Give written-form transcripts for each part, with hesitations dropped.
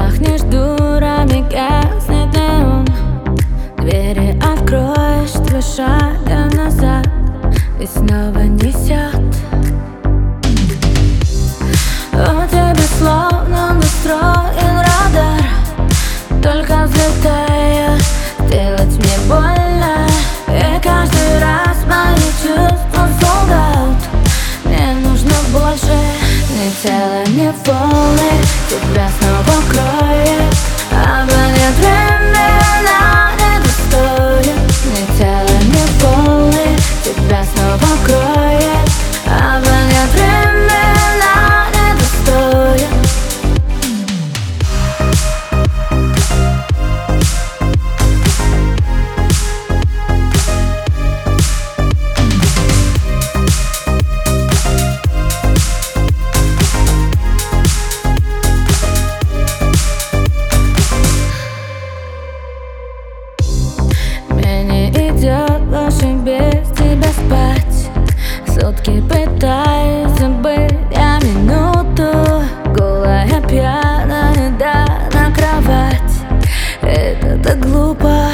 пахнешь дурами, гаснет неон. Двери откроешь, 2 шага назад и снова несет. У тебя словно настроен радар, только взлетая делать мне больно. И каждый раз мои чувства sold out. Мне нужно больше, ни тела, ни волны. Тебя снова кроет, обгонят времена недостойно. Ни тела, ни волны. Тебя снова кроет, обгонят времена недостойно. Идет лучше без тебя спать. Сутки пытаюсь забыть я минуту. Голая, пьяная, да, на кровать. Это так глупо.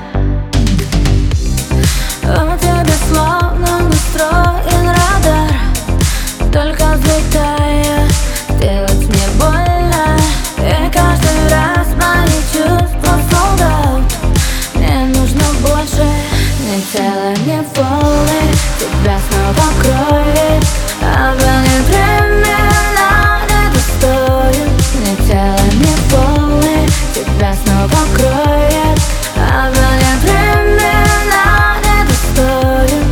У тебя словно настроен радар, только взлетая делать мне больно. И каждый раз мои чувства sold out. Мне нужно больше, ни тела, ни волны. Тебя снова кроет, обгонят времена недостойно. Ни тела, ни волны. Тебя снова кроет, обгонят времена недостойно.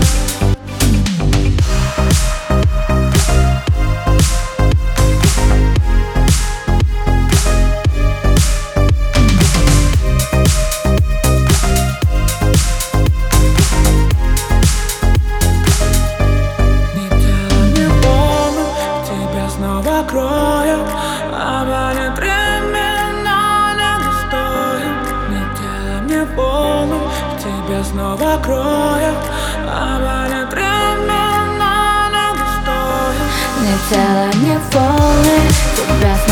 Кроет, обгонят времена недостойно. Ни тела, ни волны. Тебя снова кроет, обгонят времена недостойно. Ни тела, ни волны. Тебя